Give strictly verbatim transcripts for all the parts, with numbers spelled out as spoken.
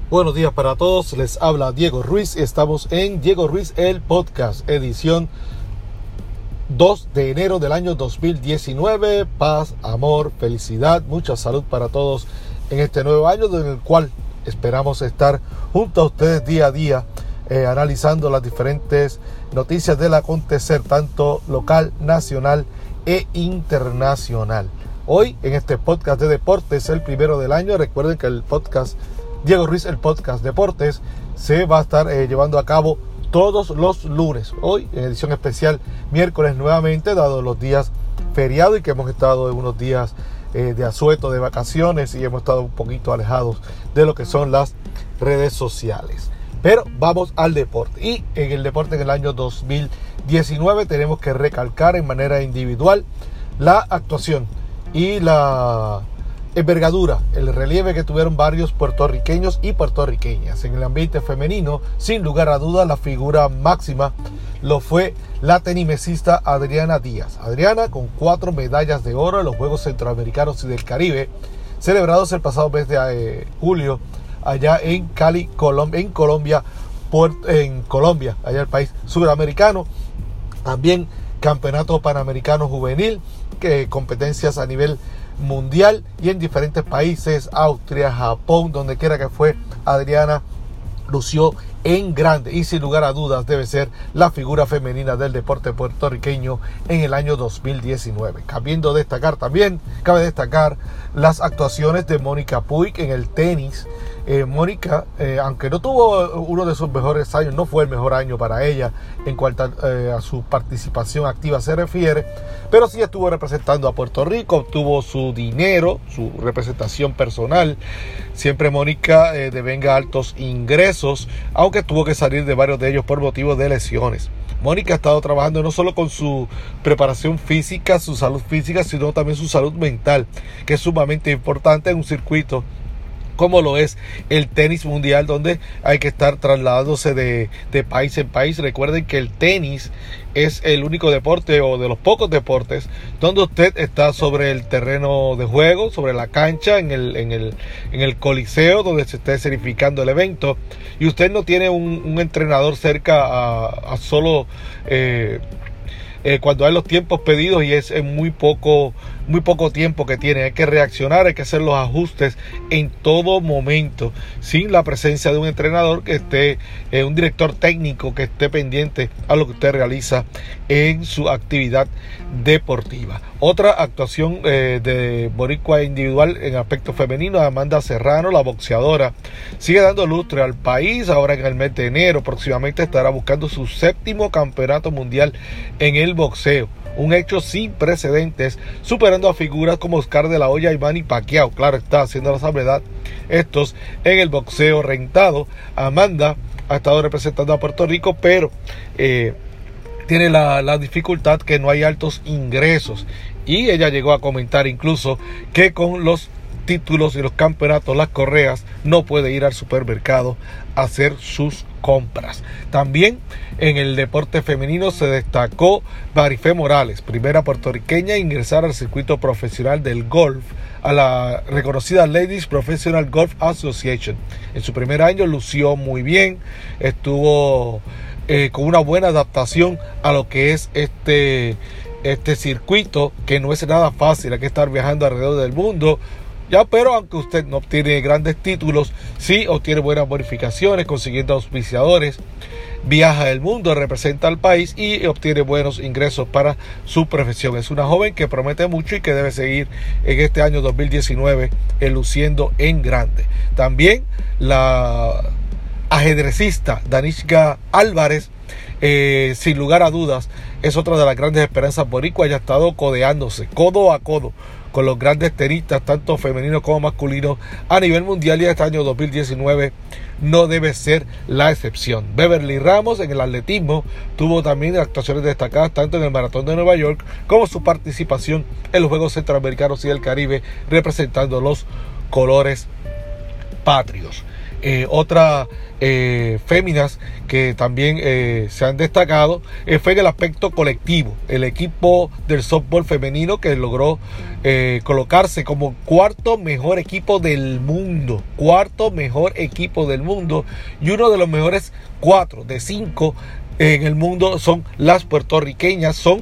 Buenos días para todos, les habla Diego Ruiz. Estamos en Diego Ruiz el Podcast, edición dos de enero del año dos mil diecinueve. Paz, amor, felicidad, mucha salud para todos en este nuevo año, en el cual esperamos estar junto a ustedes día a día, eh, analizando las diferentes noticias del acontecer, tanto local, nacional e internacional. Hoy en este podcast de deportes, el primero del año, recuerden que el podcast Diego Ruiz, el podcast Deportes, se va a estar eh, llevando a cabo todos los lunes. Hoy, en edición especial, miércoles nuevamente, dado los días feriados y que hemos estado en unos días eh, de asueto, de vacaciones, y hemos estado un poquito alejados de lo que son las redes sociales. Pero vamos al deporte. Y en el deporte en el año dos mil diecinueve tenemos que recalcar en manera individual la actuación y la envergadura, el relieve que tuvieron varios puertorriqueños y puertorriqueñas. En el ambiente femenino, sin lugar a dudas, la figura máxima lo fue la tenimesista Adriana Díaz. Adriana, con cuatro medallas de oro en los Juegos Centroamericanos y del Caribe, celebrados el pasado mes de eh, julio, allá en Cali, Colombia, en Colombia, Puerto, en Colombia, allá el país suramericano. También Campeonato Panamericano Juvenil, que competencias a nivel mundial y en diferentes países, Austria, Japón, donde quiera que fue, Adriana lució en grande y sin lugar a dudas debe ser la figura femenina del deporte puertorriqueño en el año dos mil diecinueve. Cabiendo destacar también, cabe destacar las actuaciones de Mónica Puig en el tenis. Eh, Mónica, eh, aunque no tuvo uno de sus mejores años, no fue el mejor año para ella en cuanto a, eh, a su participación activa se refiere, pero sí estuvo representando a Puerto Rico, obtuvo su dinero, su representación personal. Siempre Mónica eh, devenga altos ingresos, aunque tuvo que salir de varios de ellos por motivos de lesiones. Mónica ha estado trabajando no solo con su preparación física, su salud física, sino también su salud mental, que es sumamente importante en un circuito como lo es el tenis mundial, donde hay que estar trasladándose de, de país en país. Recuerden que el tenis es el único deporte, o de los pocos deportes, donde usted está sobre el terreno de juego, sobre la cancha, en el, en el, en el coliseo donde se esté escenificando el evento, y usted no tiene un, un entrenador cerca a, a solo eh, eh, cuando hay los tiempos pedidos, y es en muy poco muy poco tiempo que tiene. Hay que reaccionar, hay que hacer los ajustes en todo momento, sin la presencia de un entrenador que esté, eh, un director técnico que esté pendiente a lo que usted realiza en su actividad deportiva. Otra actuación eh, de boricua individual en aspecto femenino, Amanda Serrano, la boxeadora, sigue dando lustre al país. Ahora en el mes de enero próximamente estará buscando su séptimo campeonato mundial en el boxeo, un hecho sin precedentes, superando a figuras como Oscar de la Hoya y Manny Pacquiao. Claro está, haciendo la salvedad estos en el boxeo rentado. Amanda ha estado representando a Puerto Rico, pero eh, tiene la, la dificultad que no hay altos ingresos, y ella llegó a comentar incluso que con los títulos y los campeonatos, las correas, no puede ir al supermercado a hacer sus compras. También en el deporte femenino se destacó Marifé Morales, primera puertorriqueña a ingresar al circuito profesional del golf, a la reconocida Ladies Professional Golf Association. En su primer año lució muy bien, estuvo eh, con una buena adaptación a lo que es este, este circuito, que no es nada fácil. Hay que estar viajando alrededor del mundo. Ya, pero aunque usted no obtiene grandes títulos, sí obtiene buenas bonificaciones, consiguiendo auspiciadores, viaja el mundo, representa al país y obtiene buenos ingresos para su profesión. Es una joven que promete mucho y que debe seguir en este año dos mil diecinueve eh, luciendo en grande. También la ajedrecista Danishka Álvarez, eh, sin lugar a dudas, es otra de las grandes esperanzas boricuas. Ella ha estado codeándose codo a codo con los grandes tenistas, tanto femeninos como masculinos, a nivel mundial, y este año dos mil diecinueve no debe ser la excepción. Beverly Ramos en el atletismo tuvo también actuaciones destacadas tanto en el Maratón de Nueva York como su participación en los Juegos Centroamericanos y del Caribe, representando los colores patrios. Eh, otras eh, féminas que también eh, se han destacado eh, fue en el aspecto colectivo. El equipo del softball femenino que logró eh, colocarse como cuarto mejor equipo del mundo, cuarto mejor equipo del mundo, y uno de los mejores cuatro de cinco en el mundo son las puertorriqueñas, son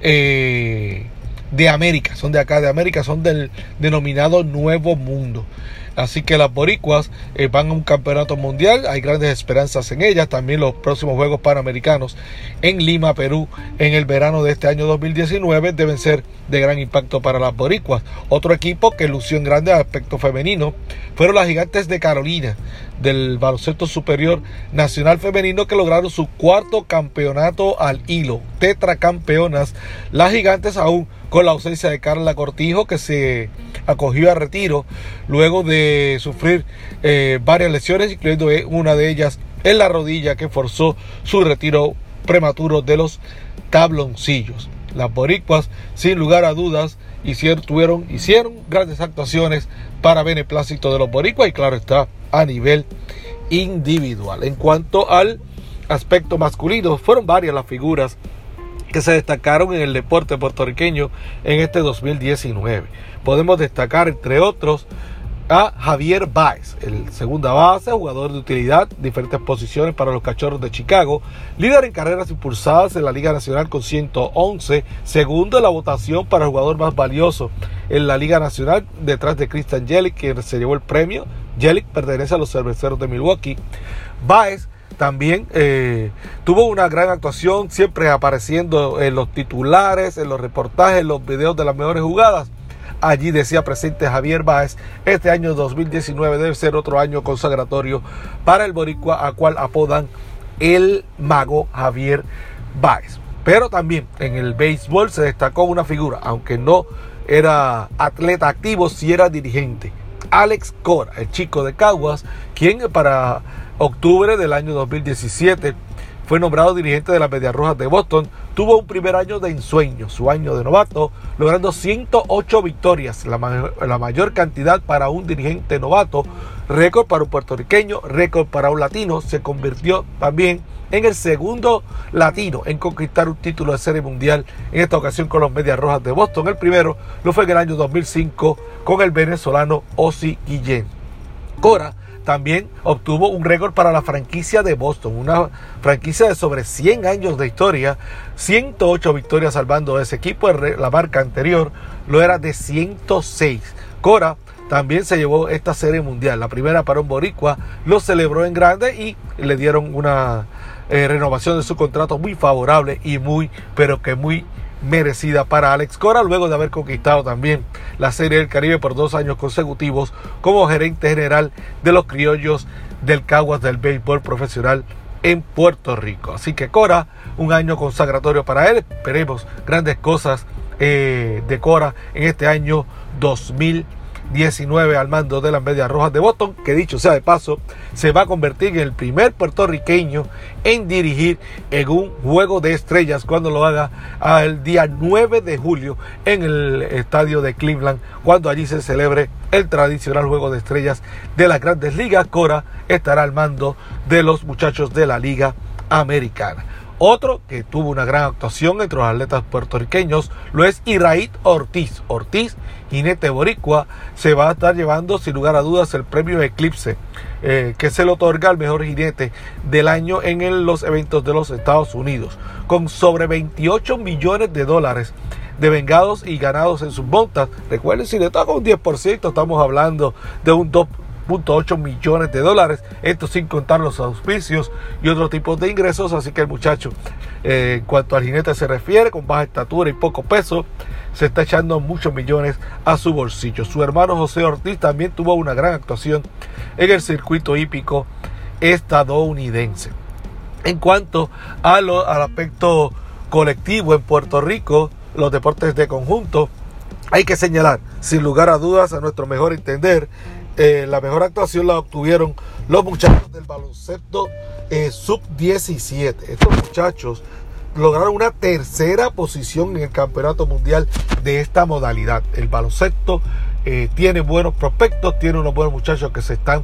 eh, de América, son de acá de América, son del denominado Nuevo Mundo. Así que las boricuas eh, van a un campeonato mundial, hay grandes esperanzas en ellas. También los próximos Juegos Panamericanos en Lima, Perú, en el verano de este año dos mil diecinueve deben ser de gran impacto para las boricuas. Otro equipo que lució en grande aspecto femenino fueron las Gigantes de Carolina del baloncesto superior nacional femenino, que lograron su cuarto campeonato al hilo, tetracampeonas. Las Gigantes, aún con la ausencia de Carla Cortijo, que se acogió a retiro luego de sufrir eh, varias lesiones, incluyendo una de ellas en la rodilla, que forzó su retiro prematuro de los tabloncillos. Las boricuas, sin lugar a dudas, hicieron, tuvieron, hicieron grandes actuaciones para beneplácito de los boricuas, y claro está, a nivel individual. En cuanto al aspecto masculino, fueron varias las figuras que se destacaron en el deporte puertorriqueño en este dos mil diecinueve. Podemos destacar, entre otros, a Javier Báez, el segunda base, jugador de utilidad, diferentes posiciones para los Cachorros de Chicago, líder en carreras impulsadas en la Liga Nacional con ciento once, segundo en la votación para el jugador más valioso en la Liga Nacional, detrás de Christian Yelich, quien se llevó el premio. Yelich pertenece a los Cerveceros de Milwaukee. Báez también eh, tuvo una gran actuación, siempre apareciendo en los titulares, en los reportajes, en los videos de las mejores jugadas. Allí decía presente Javier Báez: este año dos mil diecinueve debe ser otro año consagratorio para el boricua, a cual apodan el Mago Javier Báez. Pero también en el béisbol se destacó una figura, aunque no era atleta activo, sí era dirigente: Alex Cora, el chico de Caguas, quien para octubre del año dos mil diecisiete fue nombrado dirigente de las Medias Rojas de Boston. Tuvo un primer año de ensueño, su año de novato, logrando ciento ocho victorias, la, ma- la mayor cantidad para un dirigente novato, récord para un puertorriqueño, récord para un latino. Se convirtió también en el segundo latino en conquistar un título de Serie Mundial, en esta ocasión con los Medias Rojas de Boston. El primero lo fue en el año dos mil cinco con el venezolano Ozzie Guillén. Cora también obtuvo un récord para la franquicia de Boston, una franquicia de sobre cien años de historia, ciento ocho victorias salvando a ese equipo. La marca anterior lo era de ciento seis. Cora también se llevó esta Serie Mundial, la primera para un boricua, lo celebró en grande y le dieron una eh, renovación de su contrato muy favorable y muy, pero que muy merecida para Alex Cora, luego de haber conquistado también la Serie del Caribe por dos años consecutivos como gerente general de los Criollos del Caguas del béisbol profesional en Puerto Rico. Así que Cora, un año consagratorio para él. Esperemos grandes cosas eh, de Cora en este año dos mil diecinueve al mando de las Medias Rojas de Boston, que dicho sea de paso, se va a convertir en el primer puertorriqueño en dirigir en un juego de estrellas cuando lo haga el día nueve de julio en el estadio de Cleveland, cuando allí se celebre el tradicional juego de estrellas de las Grandes Ligas. Cora estará al mando de los muchachos de la Liga Americana. Otro que tuvo una gran actuación entre los atletas puertorriqueños lo es Iraid Ortiz. Ortiz, jinete boricua, se va a estar llevando sin lugar a dudas el premio Eclipse, eh, que se le otorga al mejor jinete del año en el, los eventos de los Estados Unidos, con sobre veintiocho millones de dólares de vengados y ganados en sus montas. Recuerden, si le toca un diez por ciento, estamos hablando de un dos punto ocho millones de dólares, esto sin contar los auspicios y otros tipos de ingresos. Así que el muchacho, eh, en cuanto al jinete se refiere, con baja estatura y poco peso, se está echando muchos millones a su bolsillo. Su hermano José Ortiz también tuvo una gran actuación en el circuito hípico estadounidense. En cuanto a lo, al aspecto colectivo en Puerto Rico, los deportes de conjunto, hay que señalar, sin lugar a dudas, a nuestro mejor entender, Eh, la mejor actuación la obtuvieron los muchachos del baloncesto eh, sub diecisiete. Estos muchachos lograron una tercera posición en el campeonato mundial de esta modalidad. El baloncesto eh, tiene buenos prospectos, tiene unos buenos muchachos que se están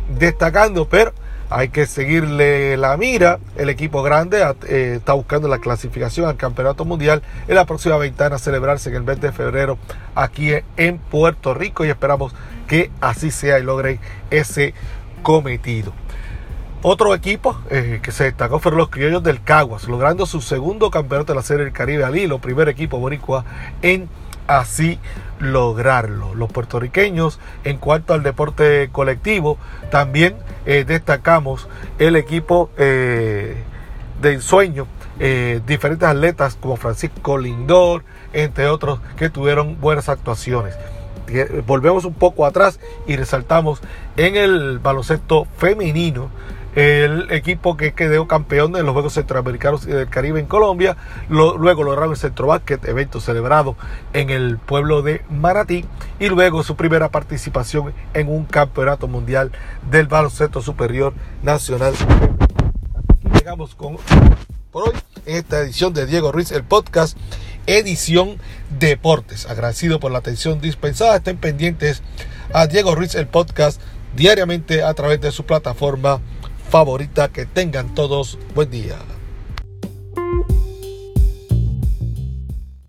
destacando, pero hay que seguirle la mira. El equipo grande eh, está buscando la clasificación al Campeonato Mundial en la próxima ventana a celebrarse en el mes de febrero aquí en Puerto Rico, y esperamos que así sea y logren ese cometido. Otro equipo eh, que se destacó fueron los Criollos del Caguas, logrando su segundo campeonato de la Serie del Caribe al hilo, primer equipo boricua en así lograrlo. Los puertorriqueños, en cuanto al deporte colectivo, también eh, destacamos el equipo eh, de ensueño, eh, diferentes atletas como Francisco Lindor, entre otros, que tuvieron buenas actuaciones. Volvemos un poco atrás y resaltamos en el baloncesto femenino el equipo que quedó campeón de los Juegos Centroamericanos y del Caribe en Colombia. Lo, luego lograron el Centro Básquet, evento celebrado en el pueblo de Manatí, y luego su primera participación en un campeonato mundial del baloncesto superior nacional. Aquí llegamos con, por hoy en esta edición de Diego Ruiz, el podcast, edición Deportes. Agradecido por la atención dispensada. Estén pendientes a Diego Ruiz, el podcast, diariamente a través de su plataforma favorita. Que tengan todos buen día.